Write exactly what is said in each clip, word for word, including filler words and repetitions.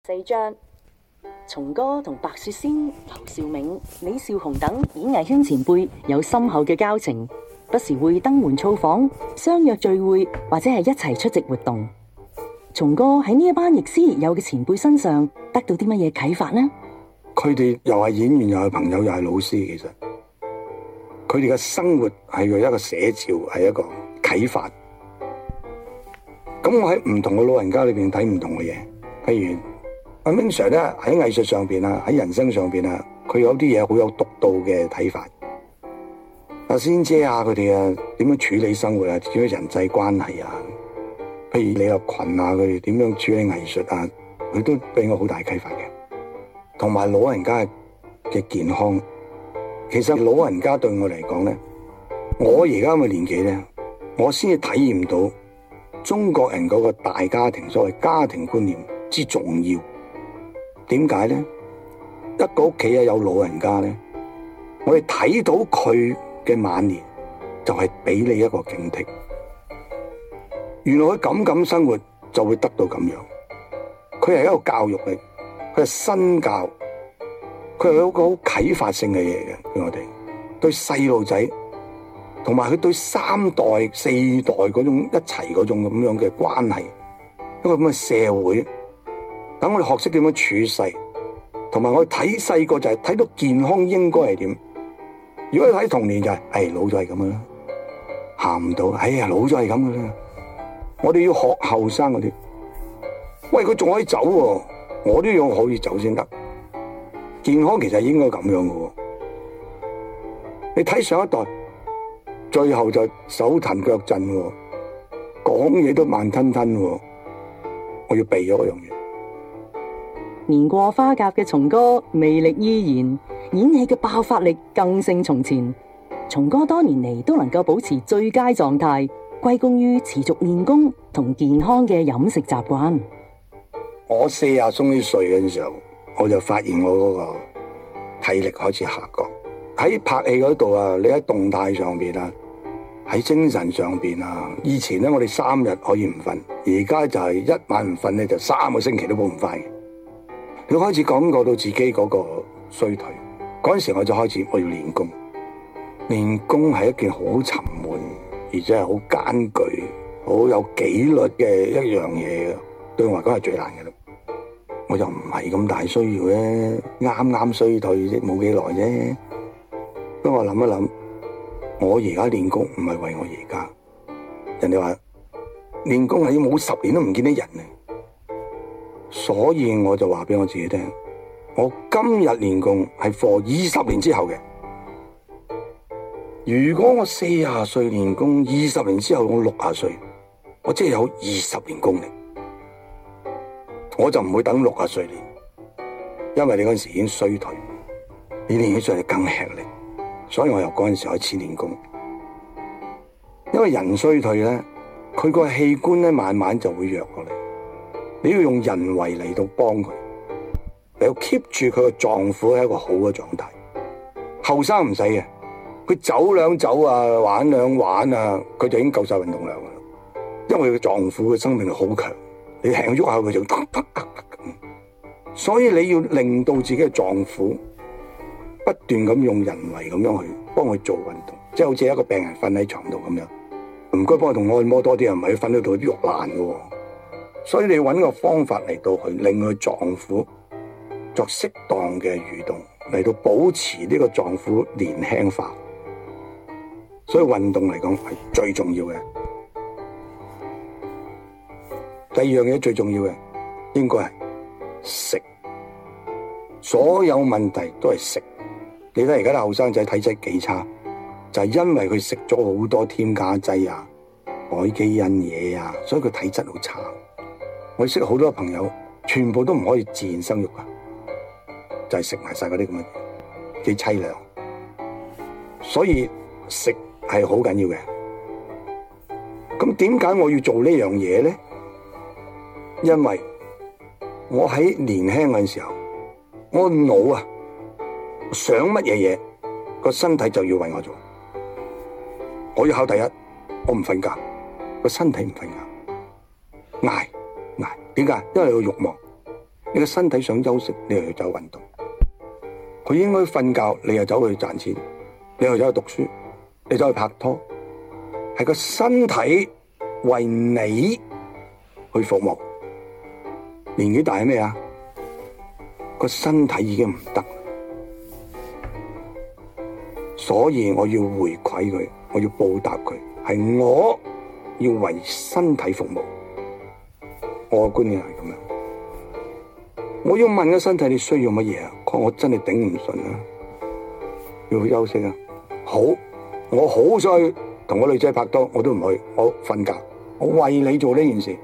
四章，松哥同白雪仙、牛兆銘、李少紅等演藝圈前輩有深厚嘅交情，不時會登門造訪、相約聚會或者係一齊出席活動。松哥喺呢一班亦師亦友嘅前輩身上得到啲乜嘢啟發呢？ 佢哋又係演員，又係朋友，又係老師。其實佢哋嘅生活係佢一個寫照，係一個啟發。咁我喺唔同嘅老人家裏邊睇唔同嘅嘢，譬如阿 Ming Sir 咧，喺藝術上邊啊，喺人生上邊啊，佢有啲嘢好有獨到嘅睇法。阿仙姐啊，佢哋啊點樣處理生活啊，點樣人際關係啊，譬如李立群啊，佢哋點樣處理藝術啊，佢都俾我好大啟發嘅。同埋老人家嘅健康，其實老人家對我嚟講咧，我而家嘅年紀咧，我先至體驗到中國人嗰個大家庭，所謂家庭觀念之重要。點解咧？一個屋企啊有老人家咧，我哋睇到佢嘅晚年，就係俾你一個警惕。原來佢咁咁生活就會得到咁樣。佢係一個教育嚟，佢係身教，佢係一個好啟發性嘅嘢嘅，對我哋對細路仔，同埋佢對三代四代嗰種一齊嗰種咁樣嘅關係，一個咁嘅社會。等我哋學識點樣處世，同埋我哋睇細個就係睇到健康應該係點。如果你睇童年就係、是，唉、哎、老咗係咁噶啦，行唔到，哎呀老咗係咁噶啦。我哋要學後生嗰啲，喂佢仲可以走喎、啊，我都要可以走先得。健康其實應該咁樣噶。你睇上一代，最後就手騰腳震，講嘢都慢吞吞，我要避咗嗰樣嘢。 年過花甲嘅松哥魅力依然，演戲嘅爆發力更勝從前。松哥多年嚟都能夠保持最佳狀態，歸功於持續練功同健康嘅飲食習慣。 我四廿鬆啲歲嘅時候，我就發現我嗰個體力開始下降。喺拍戲嗰度啊，你喺動態上邊啊，喺精神上邊啊，以前咧我哋三日可以唔瞓，而家就係一晚唔瞓咧就三個星期都補唔翻嘅。你開始感覺到自己嗰個衰退，嗰陣時我就開始我要練功。練功係一件好沉悶，而且係好艱巨、好有紀律嘅一樣嘢，對我嚟講係最難嘅啦。我又唔係咁大需要咧，啱啱衰退啫，冇幾耐啫。不過我諗一諗，我而家練功唔係為我而家，人哋話練功係要冇十年都唔見得人啊。所以我就話俾我自己聽，我今日練功係 for 二十年之後嘅。如果我四十歲練功，二十年之後我六十歲，我即係有二十年功力，我就唔會等六十歲練，因為你嗰陣時已經衰退，你練起上嚟更吃力，所以我由嗰陣時開始練功。因為人衰退咧，佢個器官咧慢慢就會弱落嚟。你要用人為嚟到幫佢，你要 keep 住佢個臟腑係一個好嘅狀態。後生唔使嘅，佢走兩走啊，玩兩玩啊，佢就已經夠晒運動量啦。因為佢個臟腑嘅生命力好強，你輕喐下佢就突突突突咁。所以你要令到自己嘅臟腑不斷咁用人為咁樣去幫佢做運動，即係好似一個病人瞓喺床度咁樣，唔該幫佢同按摩多啲啊，唔係佢瞓喺度啲肉爛嘅。所以你要揾個方法嚟到去令佢臟腑作適當嘅蠕動，嚟到保持呢個臟腑年輕化。所以運動嚟講係最重要嘅。第二樣嘢最重要嘅應該係食，所有問題都係食。你睇而家啲後生仔體質幾差，就係因為佢食咗好多添加劑啊、改基因嘢啊，所以佢體質好差。我識好多朋友，全部都唔可以自然生育啊，就係食埋晒嗰啲咁嘅嘢，幾淒涼。所以食係好緊要嘅。咁點解我要做呢樣嘢咧？因為我喺年輕嗰陣時候，我腦啊想乜嘢嘢，個身體就要為我做。我要考第一，我唔瞓覺，個身體唔瞓覺，捱。點解？因為有慾望， 你個身體想休息，你又要走運動。佢應該瞓覺，你又走去賺錢，你又走去讀書，你走去拍拖，係個身體為你去服務。年紀大係咩啊？個身體已經唔得，所以我要回饋佢，我要報答佢，係我要為身體服務。我嘅觀念係咁樣。我要問個身體你需要乜嘢啊？我真係頂唔順啊，要休息啊。好，我好想去同個女仔拍拖，我都唔去，我瞓覺。我為你做呢件事。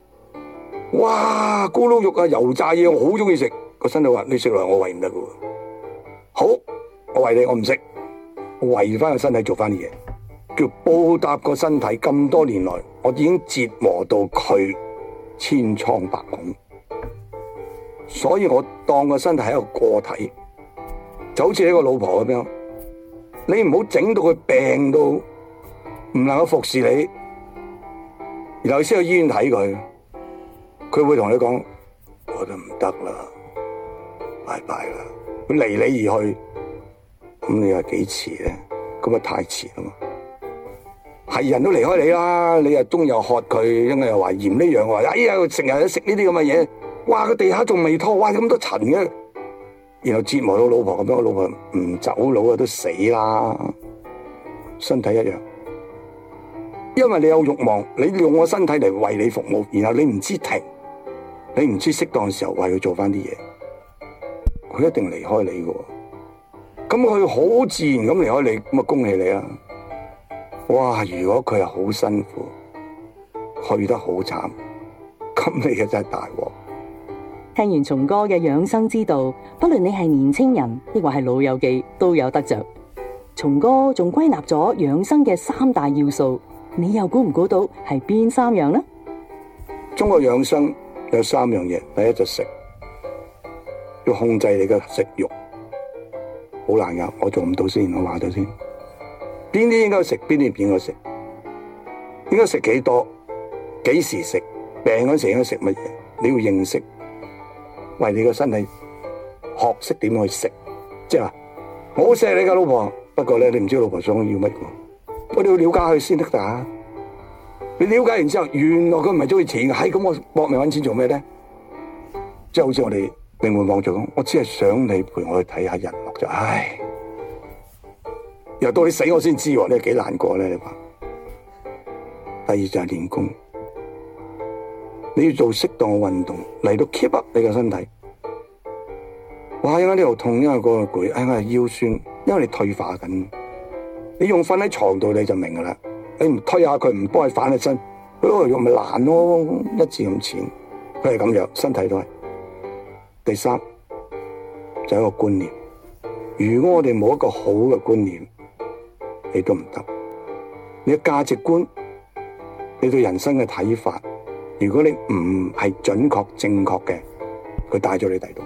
哇，咕嚕肉啊，油炸嘢，我好中意食。個身體話你食落我餵唔得噶喎。好，我餵你，我唔食，我餵翻個身體做翻啲嘢，叫報答個身體。咁多年來，我已經折磨到佢千瘡百孔。所以我當個身體係一個個體，就好似一個老婆咁樣，你唔好整到佢病到唔能夠服侍你，然後先去醫院睇佢，佢會同你講我都唔得啦，拜拜啦，佢離你而去，咁你話幾遲咧？咁啊太遲啦嘛，係人都離開你啦，你又中又喝佢，因為又話嫌呢樣，話哎呀成日食呢啲咁嘅嘢。哇！個地下仲未拖，哇咁多塵嘅，然後折磨到老婆咁樣，老婆唔走佬啊都死啦，身體一樣，因為你有慾望，你用我身體嚟為你服務，然後你唔知停，你唔知適當嘅時候為佢做翻啲嘢，佢一定離開你嘅，咁佢好自然咁離開你，咁啊恭喜你啦！哇！如果佢係好辛苦，去得好慘，咁你嘅真係大鑊。 聽完松哥嘅養生之道，不論你係年青人抑或係老友記，都有得着。松哥仲歸納咗養生嘅三大要素，你又估唔估到係邊三樣呢？ 中國養生有三樣嘢，第一就食，要控制你嘅食慾，好難噶，我做唔到先，我話咗先。邊啲應該食，邊啲唔應該食？應該食幾多？幾時食？病嗰時應該食乜嘢？你要認識。為你個身體學識點去食，即係話我好錫你噶老婆，不過咧你唔知老婆想要乜嘅，我哋要了解佢先得噶。你了解完之後，原來佢唔係中意錢嘅，係咁我搏命搵錢做咩咧？即係好似我哋靈魂網做咁，我只係想你陪我去睇下日落就，唉，又到你死我先知，你係幾難過咧？你話，第二就係練功。你要做適當嘅運動嚟到 keep up 你嘅身體。哇！因為呢度痛，因為嗰個攰，因為腰酸，因為你退化緊。你用瞓喺床度你就明噶啦。你唔推下佢，唔幫佢反起身，佢嗰個肉咪爛咯，一字咁淺。佢係咁樣，身體都係。第三就係一個觀念。如果我哋冇一個好嘅觀念，你都唔得。你嘅價值觀，你對人生嘅睇法。如果你唔係準確正確嘅，佢帶咗你第度。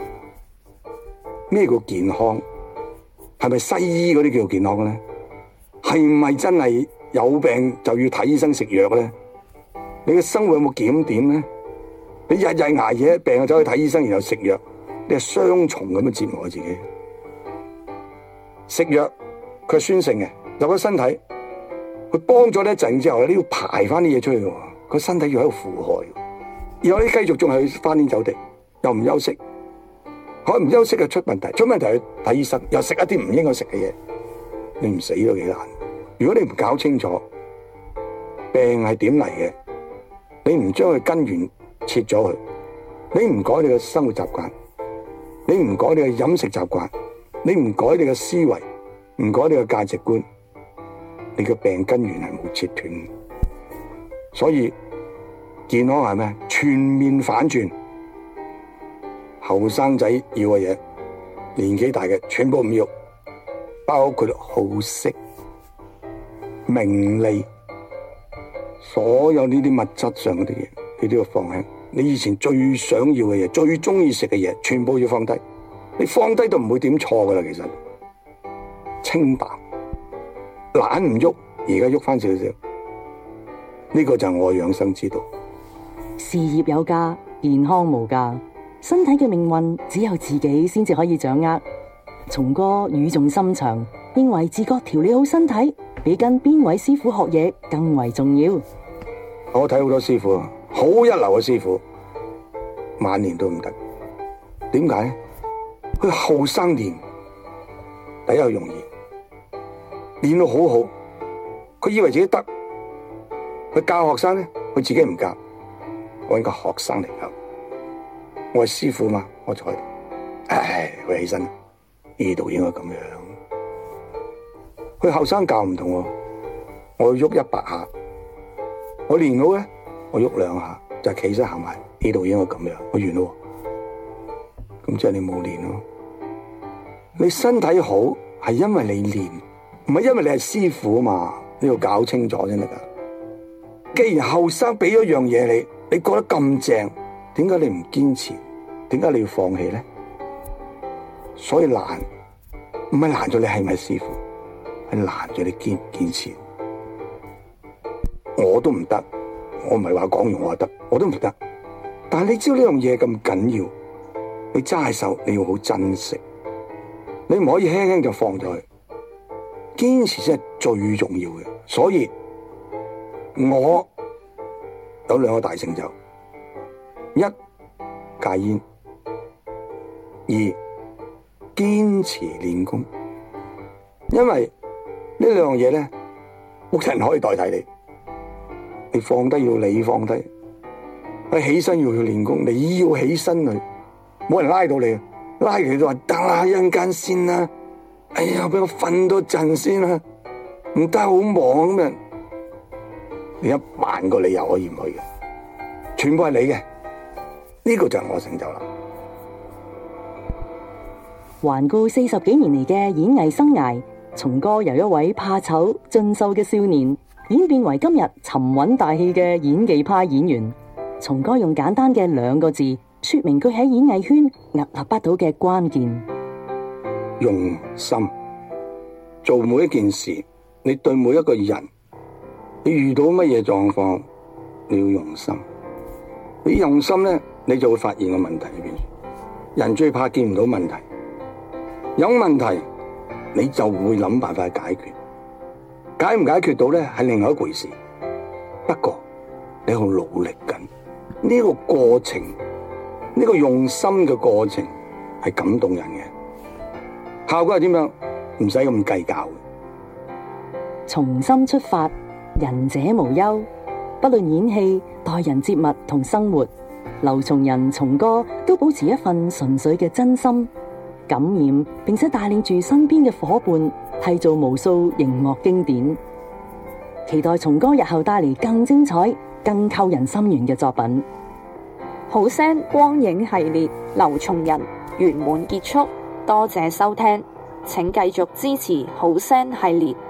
咩叫健康？係咪西醫嗰啲叫做健康咧？係唔係真係有病就要睇醫生食藥咧？你嘅生活有冇檢點咧？你日日捱夜病就走去睇醫生，然後食藥，你係雙重咁樣折磨自己。食藥佢係酸性嘅，入咗身體，佢幫咗你一陣之後，你要排翻啲嘢出去嘅。個身體要喺度負荷，然後你繼續仲係翻天走地，又唔休息，可唔休息就出問題，出問題去睇醫生，又食一啲唔應該食嘅嘢，你唔死都幾難。如果你唔搞清楚病係點嚟嘅，你唔將佢根源切咗佢，你唔改你嘅生活習慣，你唔改你嘅飲食習慣，你唔改你嘅思維，唔改你嘅價值觀，你嘅病根源係冇切斷。所以健康係咩？全面反轉，後生仔要嘅嘢，年紀大嘅全部唔要，包括好色、名利，所有呢啲物質上嗰啲嘢，你都要放棄。你以前最想要嘅嘢，最中意食嘅嘢，全部要放低。你放低都唔會點錯噶啦，其實清白，懶唔喐，而家喐翻少少。呢個就係我養生之道。 事業有價，健康無價。 身體嘅命運只有自己先至可以掌握。松哥語重心長，認為自覺調理好身體，比跟邊位師傅學嘢更為重要。 我睇好多師傅，好一流嘅師傅，晚年都唔得。點解？佢後生練，第一容易，練到好好。佢以為自己得，佢教學生咧，佢自己唔教，揾個學生嚟教。我係師傅嘛，我在，唉，佢起身，呢度應該咁樣。佢後生教唔同喎，我要喐一百下，我練好咧，我喐兩下就企身行埋，呢度應該咁樣，我完咯。咁即係你冇練咯。你身體好係因為你練，唔係因為你係師傅啊嘛，你要搞清楚先得噶。既然後生俾咗樣嘢你，你覺得咁正，點解你唔堅持？點解你要放棄咧？所以難，唔係難咗你係咪師傅，係難咗你堅唔堅持。我都唔得，我唔係話講完我就得，我都唔得。但係你知道呢樣嘢咁緊要，你揸手你要好珍惜，你唔可以輕輕就放咗佢。堅持先係最重要嘅。所以我有兩個大成就：一戒煙，二堅持練功。因為呢兩樣嘢咧，冇人可以代替你。你放低要你放低，你起身要去練功，你要起身去，冇人拉到你，拉佢都話得啦，一陣間先啦。哎呀，俾我瞓多陣先啦，唔得好忙咁樣。你一萬個理由可以唔去嘅，全部係你嘅，呢個就係我成就啦。 環顧四十幾年嚟嘅演藝生涯，松哥由一位怕醜俊秀嘅少年，演變為今日沉穩大氣嘅演技派演員。松哥用簡單嘅兩個字說明佢喺演藝圈屹立不倒嘅關鍵： 用心。做每一件事，你對每一個人，你遇到乜嘢狀況，你要用心。你用心咧，你就會發現個問題喺邊。人最怕見唔到問題，有問題你就會諗辦法去解決。解唔解決到咧，係另外一回事。不過你好努力緊，呢個過程，呢個用心嘅過程係感動人嘅。效果係點樣？唔使咁計較。 從心出發，仁者無憂。不論演戲、待人接物同生活，劉松仁、松哥都保持一份純粹嘅真心，感染並且帶領住身邊嘅伙伴，締造無數熒幕經典。期待松哥日後帶嚟更精彩、更扣人心弦嘅作品。 好聲光影系列劉松仁圓滿結束，多謝收聽，請繼續支持好聲系列。